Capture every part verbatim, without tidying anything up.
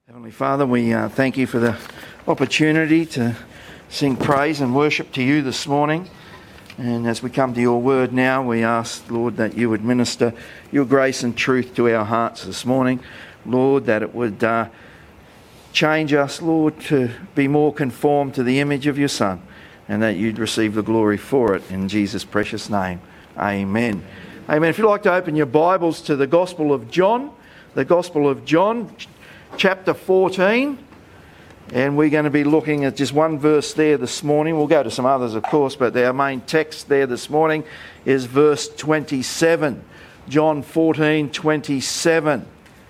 Heavenly Father, we uh, thank you for the opportunity to sing praise and worship to you this morning. And as we come to your word now, we ask, Lord, that you would minister your grace and truth to our hearts this morning. Lord, that it would uh, change us, Lord, to be more conformed to the image of your Son, and that you'd receive the glory for it. In Jesus' precious name, amen. Amen. If you'd like to open your Bibles to the Gospel of John, the Gospel of John, chapter fourteen, and we're going to be looking at just one verse there this morning. We'll go to some others, of course, but our main text there this morning is verse twenty-seven. John fourteen twenty-seven.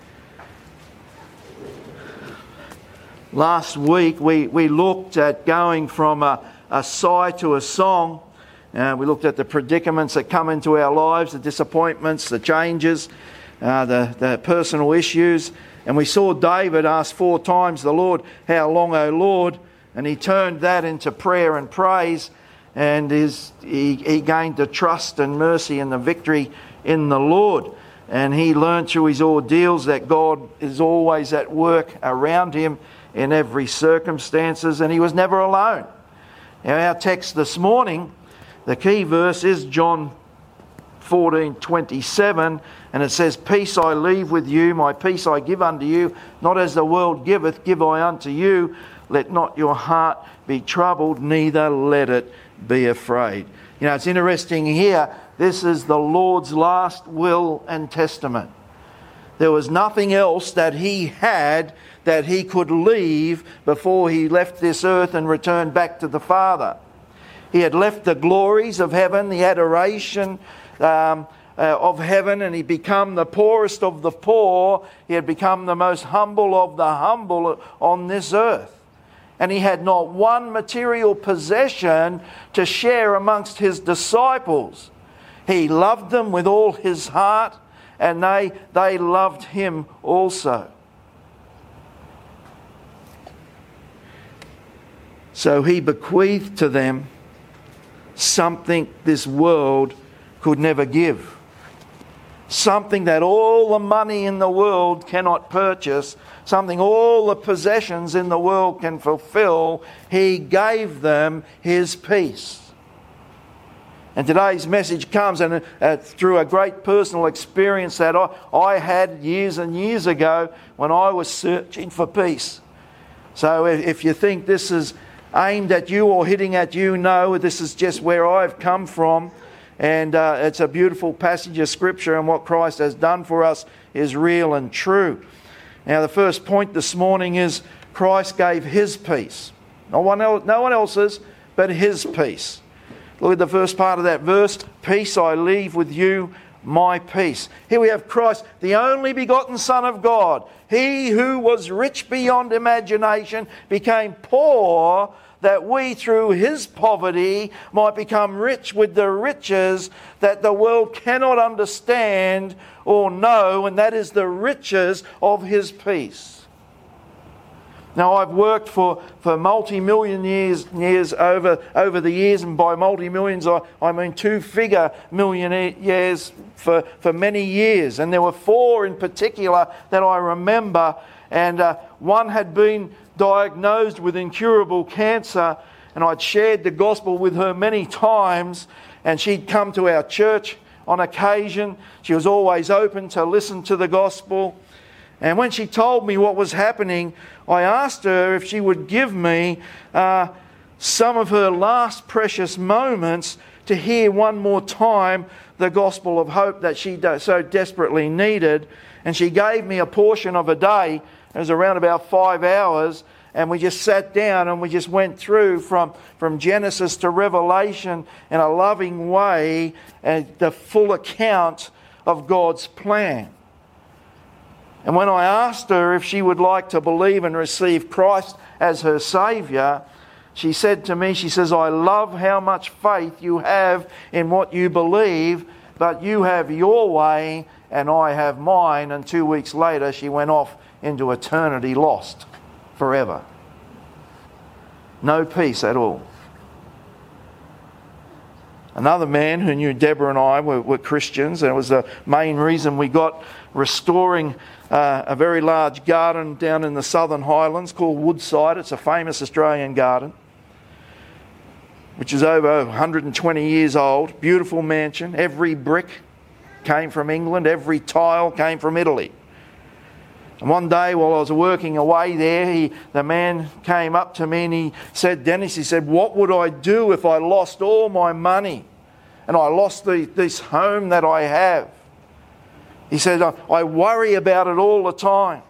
Last week we, we looked at going from a, a sigh to a song. Uh, we looked at the predicaments that come into our lives, the disappointments, the changes, uh, the, the personal issues. And we saw David ask four times the Lord, "How long, O Lord?" And he turned that into prayer and praise, and his, he, he gained the trust and mercy and the victory in the Lord. And he learned through his ordeals that God is always at work around him in every circumstances, and he was never alone. Now our text this morning, the key verse is John fourteen twenty-seven, and it says, "Peace I leave with you, my peace I give unto you, not as the world giveth, give I unto you. Let not your heart be troubled, neither let it be afraid." You know, it's interesting here, this is the Lord's last will and testament. There was nothing else that he had that he could leave before he left this earth and returned back to the Father. He had left the glories of heaven, the adoration um, uh, of heaven, and he become the poorest of the poor. He had become the most humble of the humble on this earth. And he had not one material possession to share amongst his disciples. He loved them with all his heart, and they, they loved him also. So he bequeathed to them something this world could never give. Something that all the money in the world cannot purchase. Something all the possessions in the world can fulfill. He gave them his peace. And today's message comes and uh, through a great personal experience that I, I had years and years ago when I was searching for peace. So if, if you think this is aimed at you or hitting at you, no, this is just where I've come from. And uh, it's a beautiful passage of Scripture, and what Christ has done for us is real and true. Now, the first point this morning is Christ gave his peace. No one else, no one else's, but his peace. Look at the first part of that verse. "Peace I leave with you, my peace." Here we have Christ, the only begotten Son of God. He who was rich beyond imagination became poor, that we through his poverty might become rich with the riches that the world cannot understand or know, and that is the riches of his peace. Now, I've worked for, for multi-million years, years over, over the years, and by multi-millions I, I mean two-figure millionaires for, for many years. And there were four in particular that I remember, and uh, one had been diagnosed with incurable cancer, and I'd shared the gospel with her many times, and she'd come to our church on occasion. She was always open to listen to the gospel. And when she told me what was happening, I asked her if she would give me uh, some of her last precious moments to hear one more time the gospel of hope that she so desperately needed. And she gave me a portion of a day. It was around about five hours. And we just sat down and we just went through from, from Genesis to Revelation in a loving way, and the full account of God's plan. And when I asked her if she would like to believe and receive Christ as her Saviour, she said to me, she says, "I love how much faith you have in what you believe, but you have your way and I have mine." And two weeks later, she went off into eternity lost forever. No peace at all. Another man who knew Deborah and I were, were Christians, and it was the main reason we got restoring uh, a very large garden down in the Southern Highlands called Woodside. It's a famous Australian garden, which is over one hundred twenty years old. Beautiful mansion. Every brick came from England. Every tile came from Italy. And one day while I was working away there, he, the man came up to me and he said, Dennis, he said, what would I do if I lost all my money and I lost the, this home that I have? He said, I, I worry about it all the time.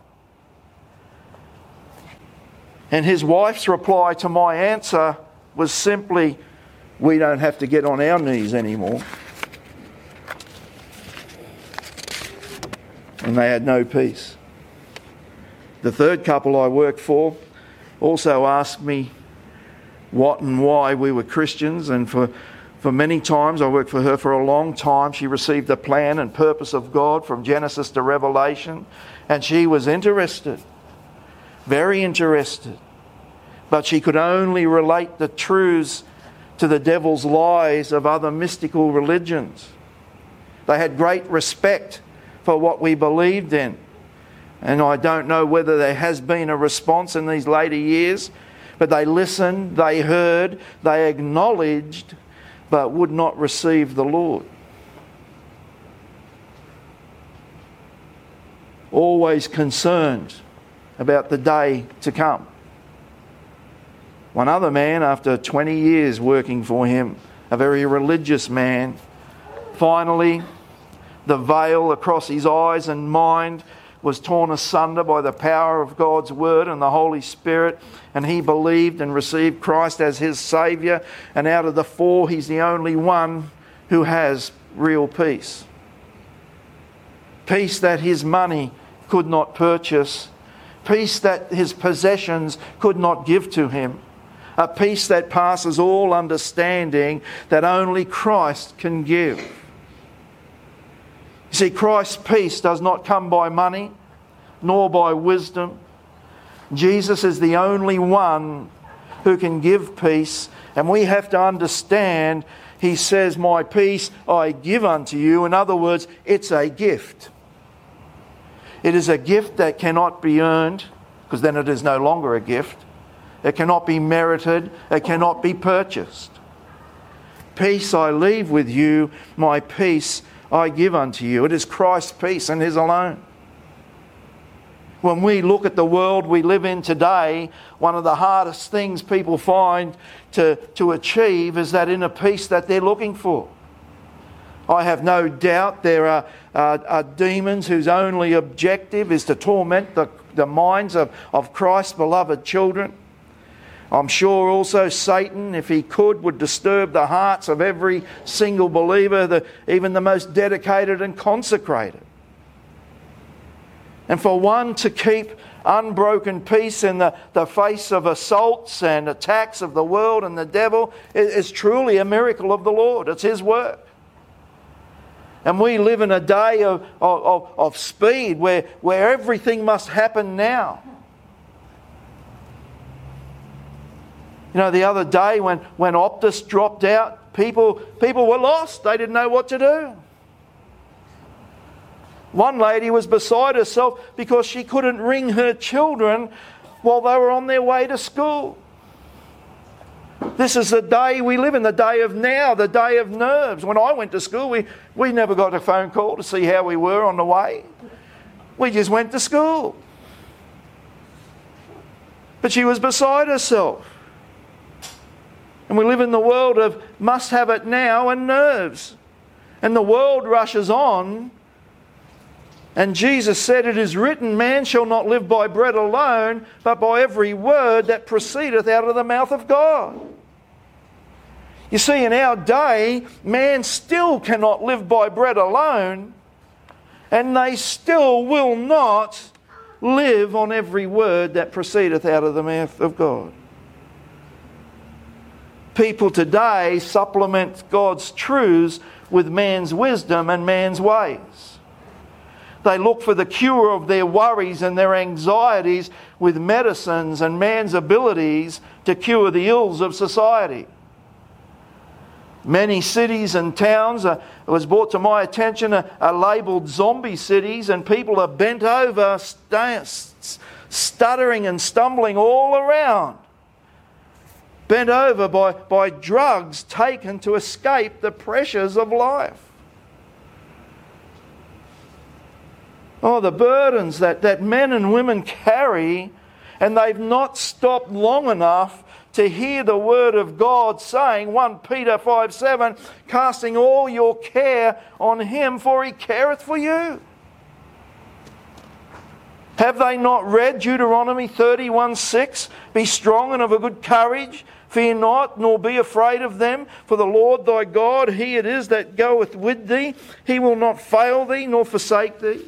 And his wife's reply to my answer was simply, we don't have to get on our knees anymore. And they had no peace. The third couple I worked for also asked me what and why we were Christians, and for, for many times, I worked for her for a long time. She received the plan and purpose of God from Genesis to Revelation, and she was interested, very interested. But she could only relate the truths to the devil's lies of other mystical religions. They had great respect for what we believed in. And I don't know whether there has been a response in these later years, but they listened, they heard, they acknowledged, but would not receive the Lord. Always concerned about the day to come. One other man, after twenty years working for him, a very religious man, finally the veil across his eyes and mind was torn asunder by the power of God's Word and the Holy Spirit, and he believed and received Christ as his Saviour, and out of the four, he's the only one who has real peace. Peace that his money could not purchase, peace that his possessions could not give to him, a peace that passes all understanding that only Christ can give. You see, Christ's peace does not come by money, nor by wisdom. Jesus is the only one who can give peace, and we have to understand, he says, my peace I give unto you. In other words, it's a gift. It is a gift that cannot be earned, because then it is no longer a gift. It cannot be merited. It cannot be purchased. Peace I leave with you, my peace I give unto you. It is Christ's peace and his alone. When we look at the world we live in today, one of the hardest things people find to, to achieve is that inner peace that they're looking for. I have no doubt there are, uh, are demons whose only objective is to torment the, the minds of, of Christ's beloved children. I'm sure also Satan, if he could, would disturb the hearts of every single believer, the, even the most dedicated and consecrated. And for one to keep unbroken peace in the, the face of assaults and attacks of the world and the devil is, is truly a miracle of the Lord. It's his work. And we live in a day of, of, of speed where, where everything must happen now. You know, the other day when, when Optus dropped out, people, people were lost. They didn't know what to do. One lady was beside herself because she couldn't ring her children while they were on their way to school. This is the day we live in, the day of now, the day of nerves. When I went to school, we, we never got a phone call to see how we were on the way. We just went to school. But she was beside herself. And we live in the world of must have it now and nerves. And the world rushes on. And Jesus said, it is written, man shall not live by bread alone, but by every word that proceedeth out of the mouth of God. You see, in our day, man still cannot live by bread alone, and they still will not live on every word that proceedeth out of the mouth of God. People today supplement God's truths with man's wisdom and man's ways. They look for the cure of their worries and their anxieties with medicines and man's abilities to cure the ills of society. Many cities and towns, uh, it was brought to my attention, are, are labelled zombie cities, and people are bent over, st- stuttering and stumbling all around. Bent over by, by drugs taken to escape the pressures of life. Oh, the burdens that, that men and women carry, and they've not stopped long enough to hear the word of God saying, First Peter five seven, casting all your care on him, for he careth for you. Have they not read Deuteronomy thirty-one six? Be strong and of a good courage. Fear not, nor be afraid of them. For the Lord thy God, he it is that goeth with thee. He will not fail thee, nor forsake thee.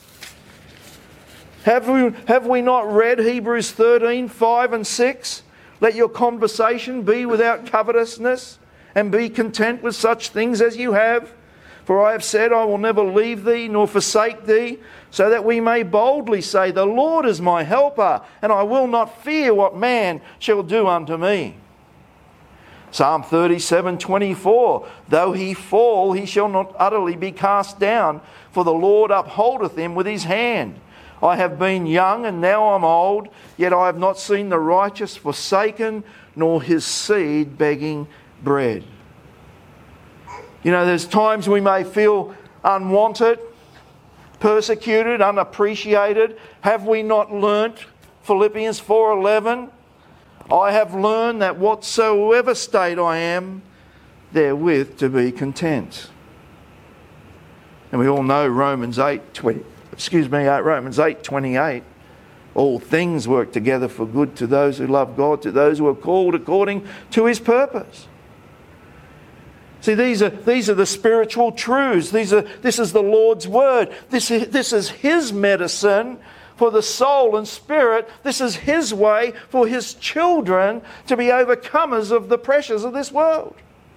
Have we, have we not read Hebrews thirteen five and six? Let your conversation be without covetousness, and be content with such things as you have. For I have said, I will never leave thee, nor forsake thee, so that we may boldly say, the Lord is my helper, and I will not fear what man shall do unto me. Psalm thirty-seven twenty-four, though he fall, he shall not utterly be cast down, for the Lord upholdeth him with his hand. I have been young, and now I'm old, yet I have not seen the righteous forsaken, nor his seed begging bread. You know, there's times we may feel unwanted, persecuted, unappreciated. Have we not learnt Philippians four eleven? I have learned that whatsoever state I am, therewith to be content. And we all know Romans eight twenty. Excuse me, Romans eight twenty-eight. All things work together for good to those who love God, to those who are called according to his purpose. See, these are these are the spiritual truths. These are this is the Lord's word. This is, this is his medicine for the soul and spirit. This is his way for his children to be overcomers of the pressures of this world.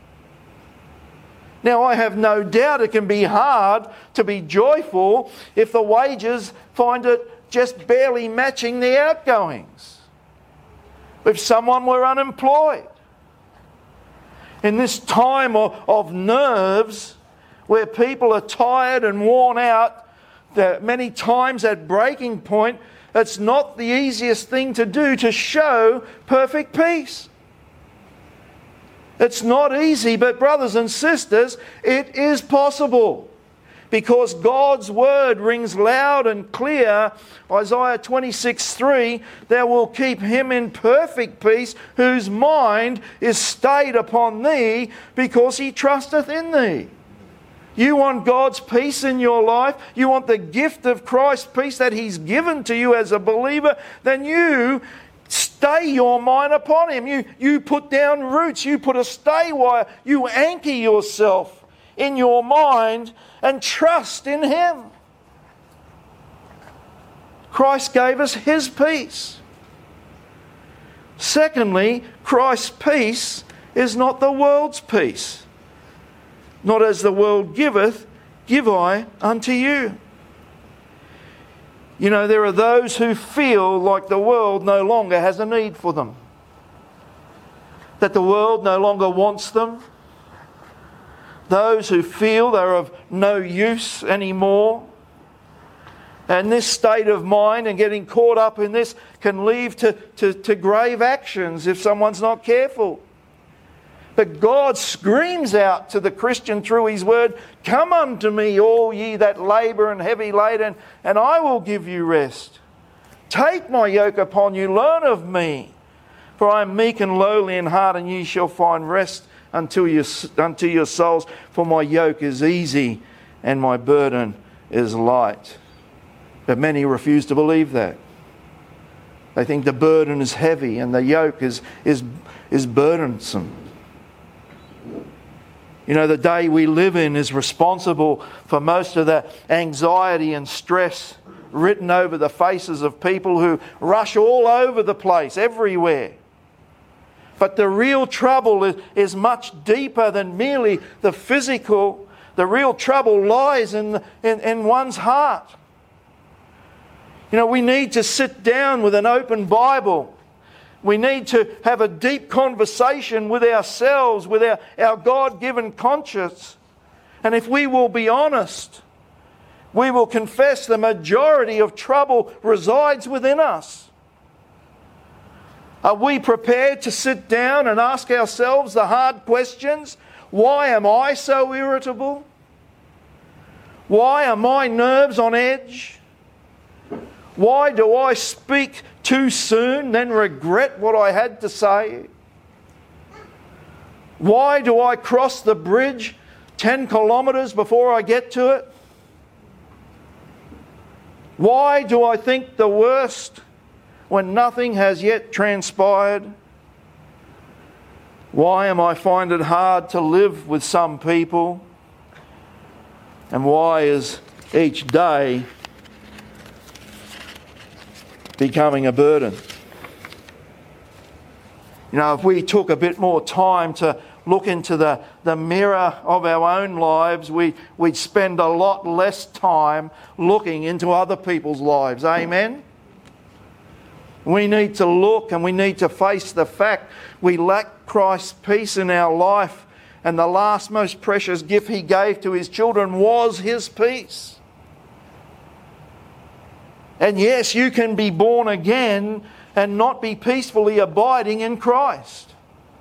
Now, I have no doubt it can be hard to be joyful if the wages find it just barely matching the outgoings. If someone were unemployed. In this time of, of nerves, where people are tired and worn out, that many times at breaking point, it's not the easiest thing to do to show perfect peace. It's not easy, but brothers and sisters, it is possible. Because God's word rings loud and clear. Isaiah twenty-six three, thou wilt keep him in perfect peace, whose mind is stayed upon thee, because he trusteth in thee. You want God's peace in your life? You want the gift of Christ's peace that he's given to you as a believer? Then you stay your mind upon him. You, you put down roots. You put a stay wire. You anchor yourself in your mind and trust in him. Christ gave us his peace. Secondly, Christ's peace is not the world's peace. Not as the world giveth, give I unto you. You know, there are those who feel like the world no longer has a need for them. That the world no longer wants them. Those who feel they're of no use anymore. And this state of mind and getting caught up in this can lead to, to, to grave actions if someone's not careful. But God screams out to the Christian through his word, come unto me, all ye that labour and heavy laden, and I will give you rest. Take my yoke upon you, learn of me, for I am meek and lowly in heart, and ye shall find rest unto your, unto your souls. For my yoke is easy and my burden is light. But many refuse to believe that. They think the burden is heavy and the yoke is, is, is burdensome. You know, the day we live in is responsible for most of the anxiety and stress written over the faces of people who rush all over the place, everywhere. But the real trouble is, is much deeper than merely the physical. The real trouble lies in, the, in, in one's heart. You know, we need to sit down with an open Bible We need to have a deep conversation with ourselves, with our, our God-given conscience. And if we will be honest, we will confess the majority of trouble resides within us. Are we prepared to sit down and ask ourselves the hard questions? Why am I so irritable? Why are my nerves on edge? Why do I speak too soon, then regret what I had to say? Why do I cross the bridge ten kilometres before I get to it? Why do I think the worst when nothing has yet transpired? Why am I find it hard to live with some people? And why is each day becoming a burden? You know, if we took a bit more time to look into the, the mirror of our own lives, we, we'd spend a lot less time looking into other people's lives. Amen? We need to look and we need to face the fact we lack Christ's peace in our life, and the last most precious gift He gave to His children was His peace. And yes, you can be born again and not be peacefully abiding in Christ.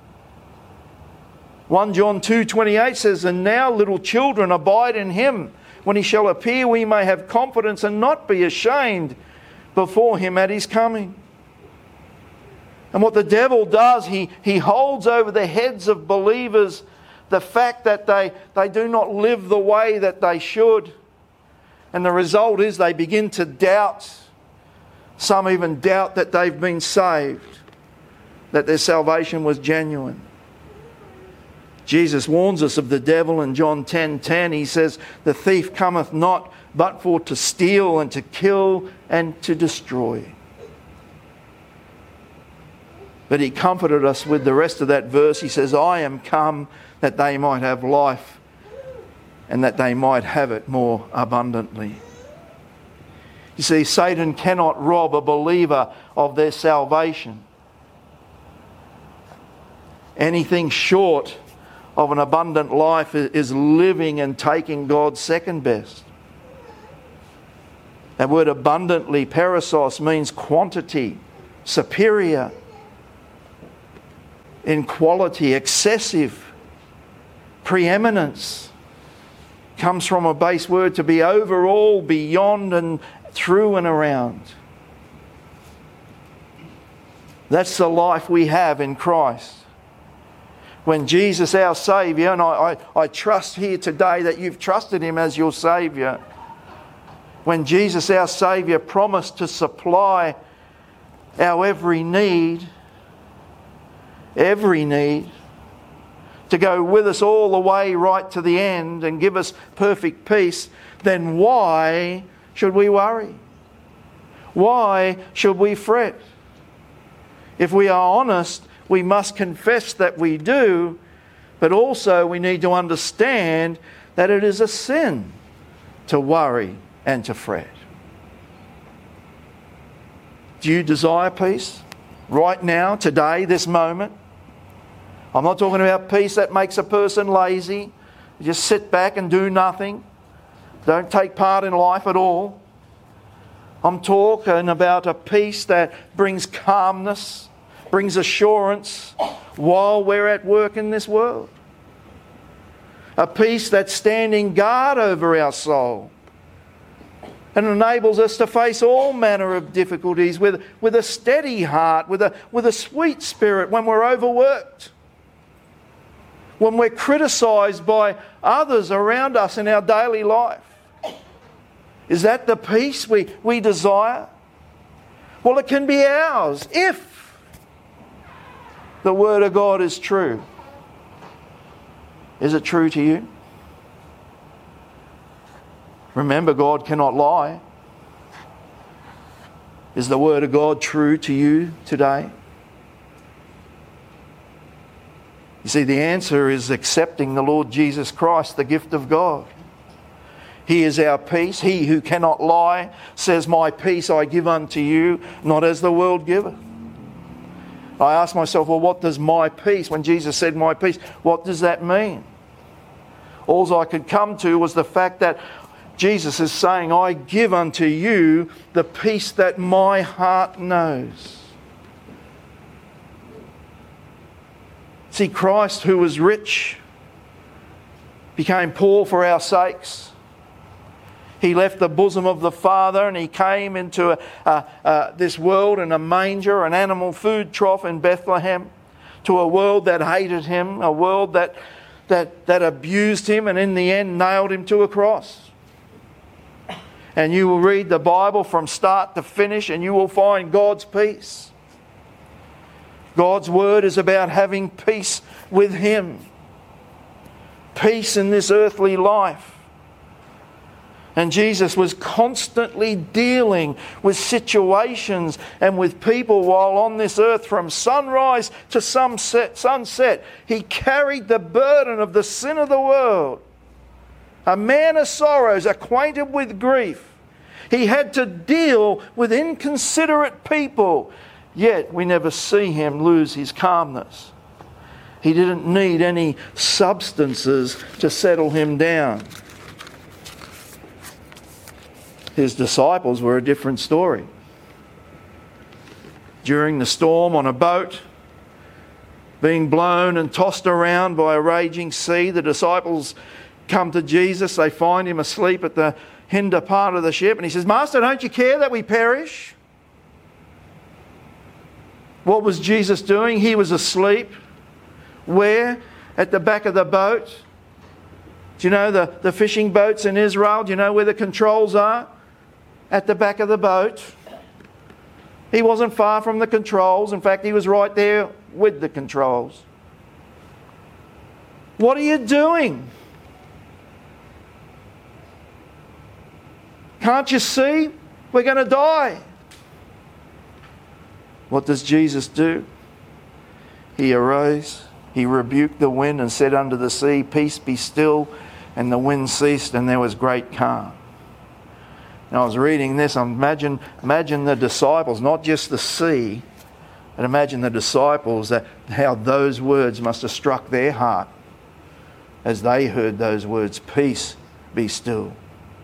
First John two twenty-eight says, "And now, little children, abide in Him. When He shall appear, we may have confidence and not be ashamed before Him at His coming." And what the devil does, he, he holds over the heads of believers the fact that they, they do not live the way that they should. And the result is they begin to doubt. Some even doubt that they've been saved, that their salvation was genuine. Jesus warns us of the devil in John ten ten. He says, "The thief cometh not but for to steal and to kill and to destroy." But He comforted us with the rest of that verse. He says, "I am come that they might have life and that they might have it more abundantly." You see, Satan cannot rob a believer of their salvation. Anything short of an abundant life is living and taking God's second best. That word abundantly, perissos, means quantity, superior, in quality, excessive, preeminence. Comes from a base word to be over all, beyond and through and around. That's the life we have in Christ. When Jesus, our Saviour, and I, I, I trust here today that you've trusted Him as your Saviour. When Jesus, our Saviour, promised to supply our every need, every need, to go with us all the way right to the end and give us perfect peace, then why should we worry? Why should we fret? If we are honest, we must confess that we do, but also we need to understand that it is a sin to worry and to fret. Do you desire peace right now, today, this moment? I'm not talking about peace that makes a person lazy. Just sit back and do nothing. Don't take part in life at all. I'm talking about a peace that brings calmness, brings assurance while we're at work in this world. A peace that's standing guard over our soul and enables us to face all manner of difficulties with, with a steady heart, with a, with a sweet spirit when we're overworked, when we're criticised by others around us in our daily life. Is that the peace we, we desire? Well, it can be ours if the Word of God is true. Is it true to you? Remember, God cannot lie. Is the Word of God true to you today? You see, the answer is accepting the Lord Jesus Christ, the gift of God. He is our peace. He who cannot lie says, "My peace I give unto you, not as the world giveth." I asked myself, well, what does my peace, when Jesus said my peace, what does that mean? All I could come to was the fact that Jesus is saying, I give unto you the peace that my heart knows. See, Christ, who was rich, became poor for our sakes. He left the bosom of the Father and he came into a, a, a, this world in a manger, an animal food trough in Bethlehem, to a world that hated him, a world that, that, that abused him and in the end nailed him to a cross. And you will read the Bible from start to finish and you will find God's peace. God's word is about having peace with Him. Peace in this earthly life. And Jesus was constantly dealing with situations and with people while on this earth from sunrise to sunset. sunset. He carried the burden of the sin of the world. A man of sorrows, acquainted with grief. He had to deal with inconsiderate people. Yet we never see him lose his calmness. He didn't need any substances to settle him down. His disciples were a different story. During the storm on a boat, being blown and tossed around by a raging sea, the disciples come to Jesus. They find him asleep at the hinder part of the ship. And he says, Master, don't you care that we perish? What was Jesus doing? He was asleep. Where? At the back of the boat. Do you know the, the fishing boats in Israel? Do you know where the controls are? At the back of the boat. He wasn't far from the controls. In fact, he was right there with the controls. What are you doing? Can't you see? We're going to die. What does Jesus do? He arose, he rebuked the wind and said unto the sea, Peace, be still. And the wind ceased and there was great calm. And I was reading this, I imagine, imagine the disciples, not just the sea, but imagine the disciples, that how those words must have struck their heart as they heard those words, Peace, be still.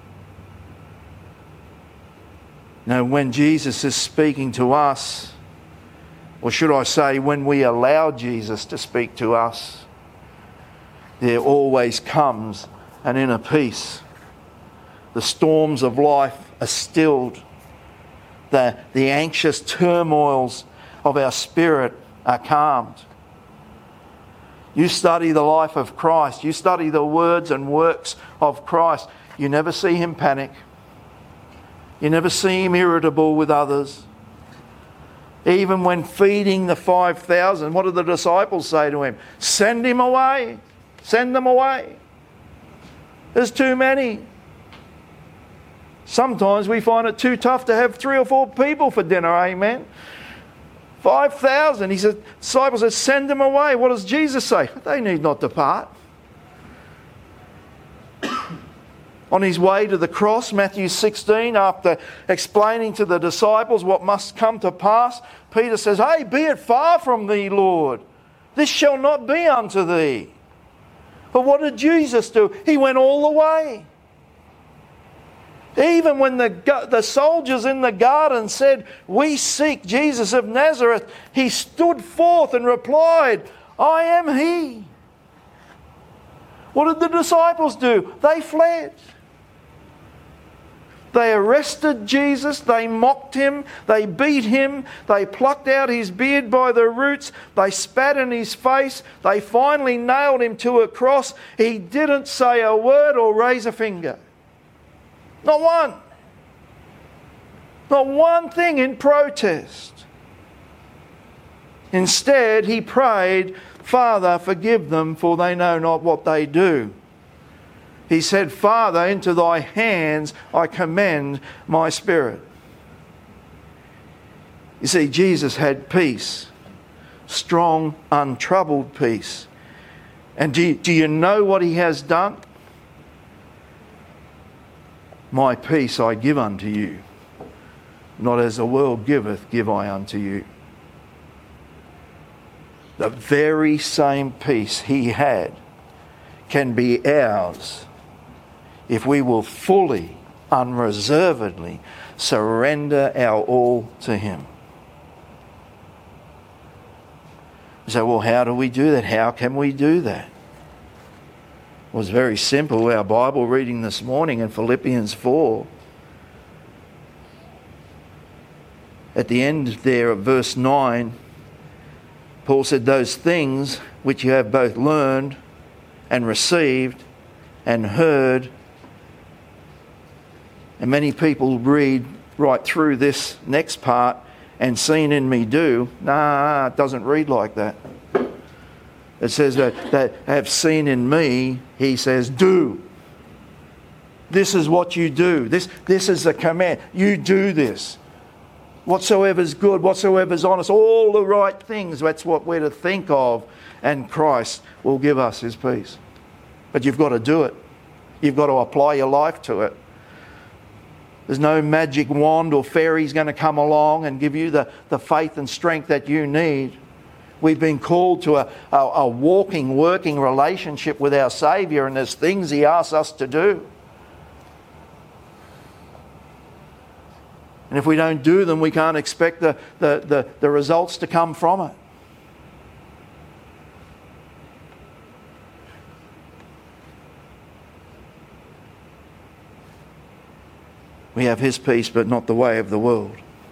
Now, when Jesus is speaking to us, or should I say, when we allow Jesus to speak to us, there always comes an inner peace. The storms of life are stilled. The, the anxious turmoils of our spirit are calmed. You study the life of Christ. You study the words and works of Christ. You never see him panic. You never see him irritable with others. Even when feeding the five thousand, what did the disciples say to him? Send him away. Send them away. There's too many. Sometimes we find it too tough to have three or four people for dinner, amen? five thousand. He said, disciples said, send them away. What does Jesus say? They need not depart. On his way to the cross, Matthew sixteen, after explaining to the disciples what must come to pass, Peter says, Hey, be it far from thee, Lord. This shall not be unto thee. But what did Jesus do? He went all the way. Even when the, the soldiers in the garden said, We seek Jesus of Nazareth, he stood forth and replied, I am he. What did the disciples do? They fled. They arrested Jesus, they mocked him, they beat him, they plucked out his beard by the roots, they spat in his face, they finally nailed him to a cross. He didn't say a word or raise a finger. Not one. Not one thing in protest. Instead, he prayed, Father, forgive them, for they know not what they do. He said, Father, into thy hands I commend my spirit. You see, Jesus had peace. Strong, untroubled peace. And do you, do you know what he has done? My peace I give unto you. Not as the world giveth, give I unto you. The very same peace he had can be ours if we will fully, unreservedly surrender our all to him. So, well, how do we do that? How can we do that? Well, it's very simple. Our Bible reading this morning in Philippians four, at the end there of verse nine, Paul said, those things which you have both learned and received and heard. And many people read right through this next part, and seen in me do. Nah, it doesn't read like that. It says that, that have seen in me, he says, do. This is what you do. This, this is the command. You do this. Whatsoever is good, whatsoever is honest, all the right things, that's what we're to think of, and Christ will give us his peace. But you've got to do it. You've got to apply your life to it. There's no magic wand or fairy's going to come along and give you the, the faith and strength that you need. We've been called to a, a, a walking, working relationship with our Saviour, and there's things he asks us to do. And if we don't do them, we can't expect the, the, the, the results to come from it. We have his peace, but not the way of the world.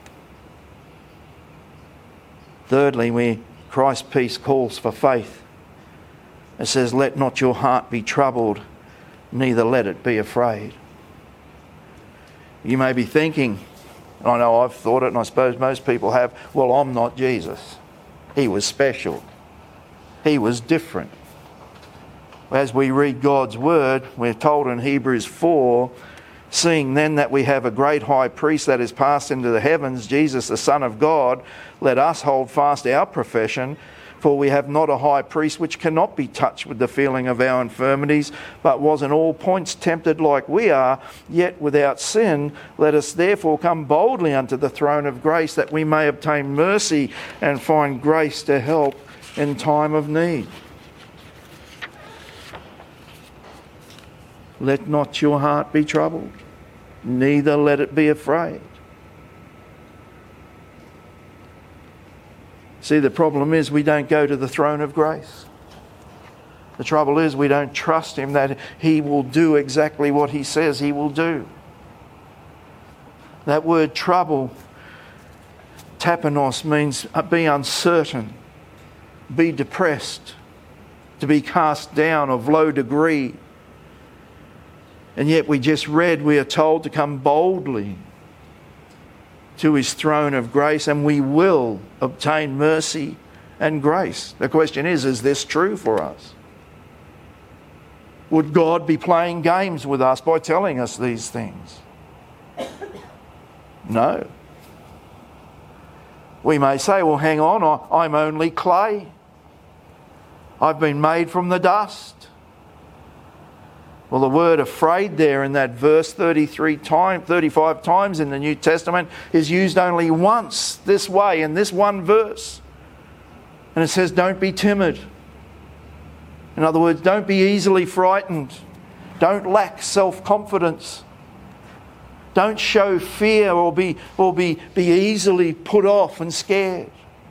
Thirdly, we, Christ's peace calls for faith. It says, let not your heart be troubled, neither let it be afraid. You may be thinking, I know I've thought it, and I suppose most people have, well, I'm not Jesus. He was special. He was different. As we read God's word, we're told in Hebrews four, seeing then that we have a great high priest that is passed into the heavens, Jesus the Son of God, let us hold fast our profession, for we have not a high priest which cannot be touched with the feeling of our infirmities, but was in all points tempted like we are, yet without sin. Let us therefore come boldly unto the throne of grace, that we may obtain mercy and find grace to help in time of need. Let not your heart be troubled, neither let it be afraid. See, the problem is we don't go to the throne of grace. The trouble is we don't trust him that he will do exactly what he says he will do. That word trouble, tapanos, means be uncertain, be depressed, to be cast down of low degree. And yet we just read, we are told to come boldly to his throne of grace, and we will obtain mercy and grace. The question is, is this true for us? Would God be playing games with us by telling us these things? No. We may say, well, hang on, I'm only clay. I've been made from the dust. Well, the word afraid there in that verse thirty-three times, thirty-five times in the New Testament is used only once this way in this one verse. And it says, don't be timid. In other words, don't be easily frightened. Don't lack self-confidence. Don't show fear or be, or be, be easily put off and scared.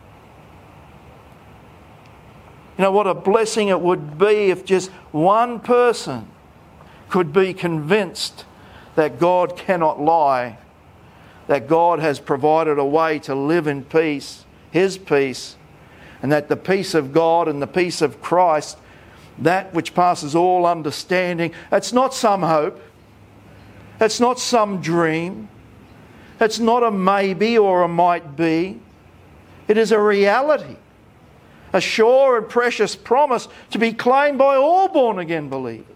You know, what a blessing it would be if just one person could be convinced that God cannot lie, that God has provided a way to live in peace, his peace, and that the peace of God and the peace of Christ, that which passes all understanding, it's not some hope, it's not some dream, it's not a maybe or a might be, it is a reality, a sure and precious promise to be claimed by all born-again believers.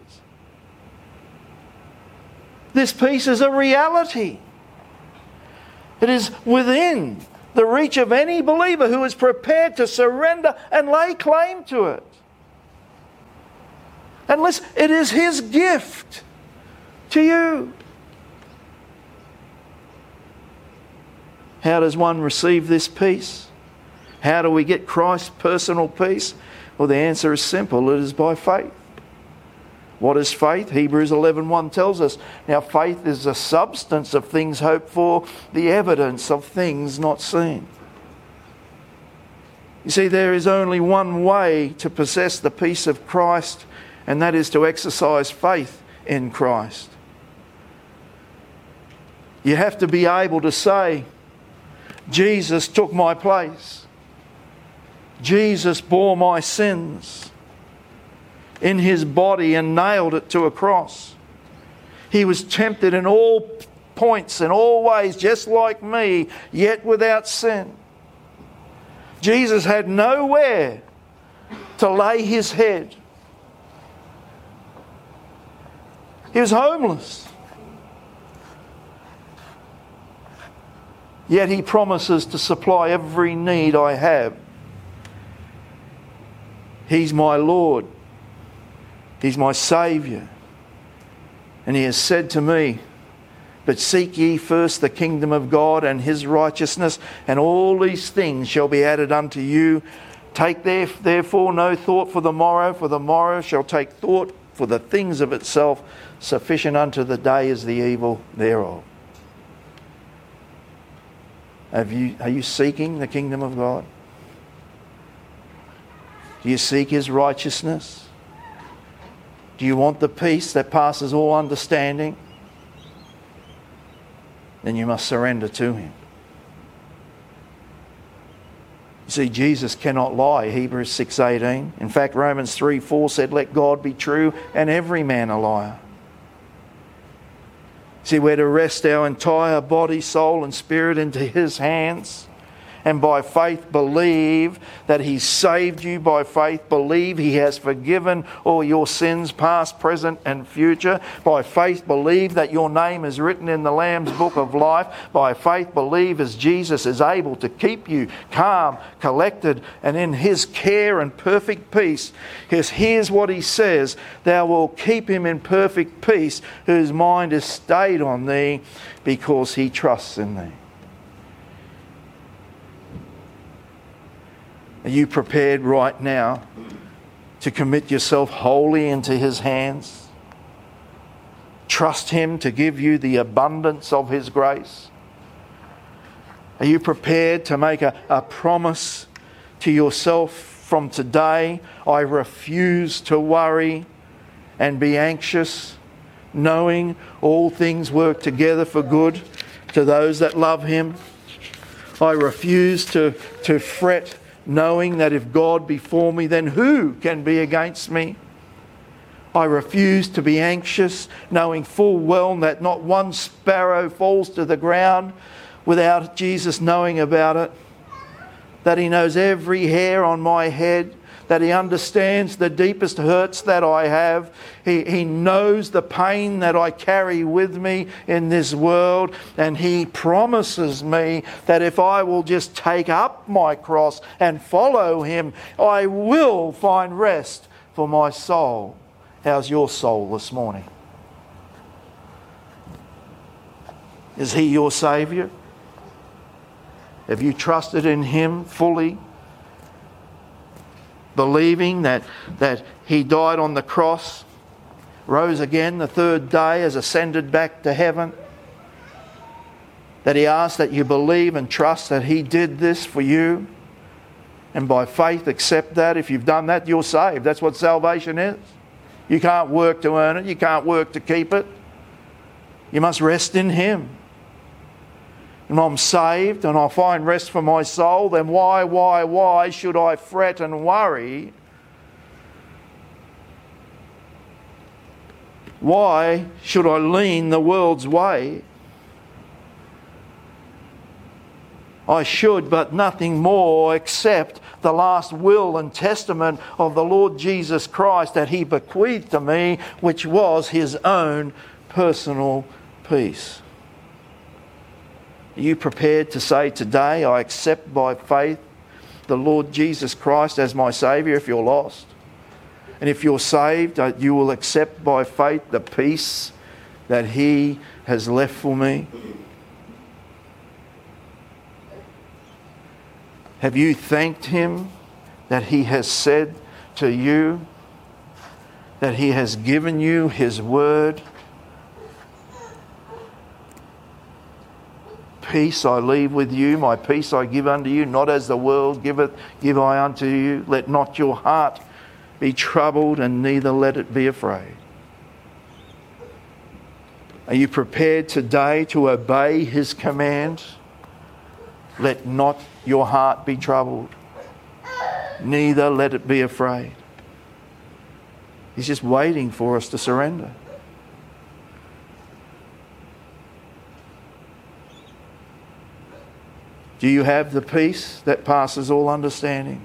This peace is a reality. It is within the reach of any believer who is prepared to surrender and lay claim to it. And listen, it is his gift to you. How does one receive this peace? How do we get Christ's personal peace? Well, the answer is simple. It is by faith. What is faith? Hebrews eleven one tells us, now faith is the substance of things hoped for, the evidence of things not seen. You see, there is only one way to possess the peace of Christ, and that is to exercise faith in Christ. You have to be able to say, Jesus took my place. Jesus bore my sins in his body and nailed it to a cross. He was tempted in all points, in all ways, just like me, yet without sin. Jesus had nowhere to lay his head. He was homeless. Yet he promises to supply every need I have. He's my Lord. He's my Saviour. And he has said to me, but seek ye first the kingdom of God and his righteousness, and all these things shall be added unto you. Take therefore no thought for the morrow, for the morrow shall take thought for the things of itself. Sufficient unto the day is the evil thereof. Have you, are you seeking the kingdom of God? Do you seek his righteousness? Do you want the peace that passes all understanding? Then you must surrender to him. You see, Jesus cannot lie, Hebrews six eighteen. In fact, Romans three four said, let God be true and every man a liar. See, we're to rest our entire body, soul and spirit into his hands, and by faith believe that he saved you. By faith believe he has forgiven all your sins, past, present and future. By faith believe that your name is written in the Lamb's book of life. By faith believe as Jesus is able to keep you calm, collected and in his care and perfect peace. Because here's what he says, thou wilt keep him in perfect peace whose mind is stayed on thee because he trusts in thee. Are you prepared right now to commit yourself wholly into his hands? Trust him to give you the abundance of his grace? Are you prepared to make a, a promise to yourself from today? I refuse to worry and be anxious, knowing all things work together for good to those that love him. I refuse to, to fret, knowing that if God be for me, then who can be against me? I refuse to be anxious, knowing full well that not one sparrow falls to the ground without Jesus knowing about it, that he knows every hair on my head, that he understands the deepest hurts that I have. He, he knows the pain that I carry with me in this world, and he promises me that if I will just take up my cross and follow him, I will find rest for my soul. How's your soul this morning? Is he your Saviour? Have you trusted in him fully? Believing that, that he died on the cross, rose again the third day, has ascended back to heaven. That he asked that you believe and trust that he did this for you. And by faith accept that. If you've done that, you're saved. That's what salvation is. You can't work to earn it. You can't work to keep it. You must rest in him. And I'm saved and I find rest for my soul, then why, why, why should I fret and worry? Why should I lean the world's way? I should, but nothing more except the last will and testament of the Lord Jesus Christ that he bequeathed to me, which was his own personal peace. Are you prepared to say today, I accept by faith the Lord Jesus Christ as my Saviour if you're lost? And if you're saved, you will accept by faith the peace that he has left for me? Have you thanked Him that He has said to you, that He has given you His word? Peace I leave with you, my peace I give unto you, not as the world giveth, give I unto you. Let not your heart be troubled, and neither let it be afraid. Are you prepared today to obey His command? Let not your heart be troubled, neither let it be afraid. He's just waiting for us to surrender. Do you have the peace that passes all understanding?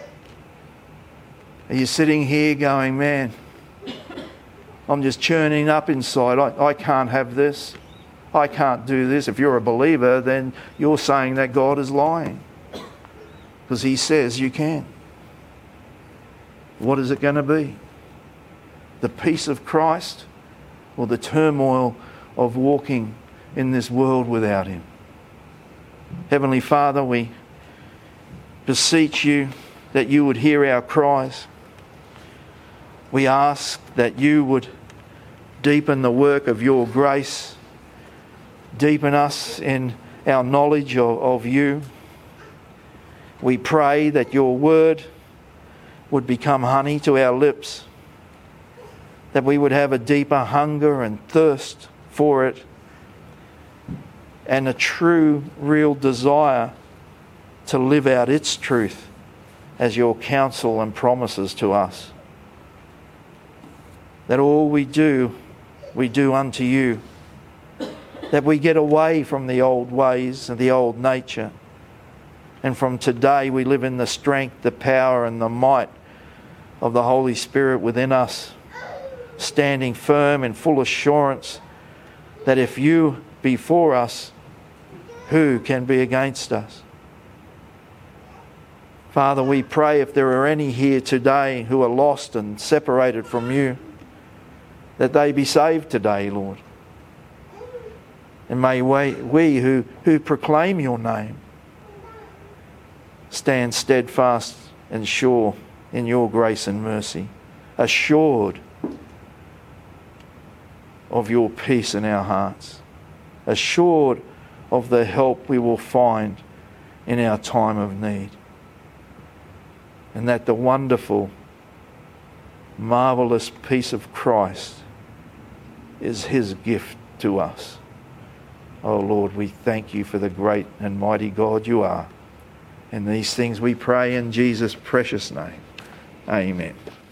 Are you sitting here going, man, I'm just churning up inside. I, I can't have this. I can't do this. If you're a believer, then you're saying that God is lying, because He says you can. What is it going to be? The peace of Christ, or the turmoil of walking in this world without Him? Heavenly Father, we beseech you that you would hear our cries. We ask that you would deepen the work of your grace, deepen us in our knowledge of, of you. We pray that your word would become honey to our lips, that we would have a deeper hunger and thirst for it, and a true, real desire to live out its truth as your counsel and promises to us. That all we do, we do unto you. That we get away from the old ways and the old nature. And from today we live in the strength, the power and the might of the Holy Spirit within us, standing firm in full assurance that if you be for us, who can be against us? Father, we pray if there are any here today who are lost and separated from you, that they be saved today, Lord. And may we, we who, who proclaim your name stand steadfast and sure in your grace and mercy, assured of your peace in our hearts, assured of the help we will find in our time of need. And that the wonderful, marvellous peace of Christ is His gift to us. Oh Lord, we thank you for the great and mighty God you are. And these things we pray in Jesus' precious name. Amen.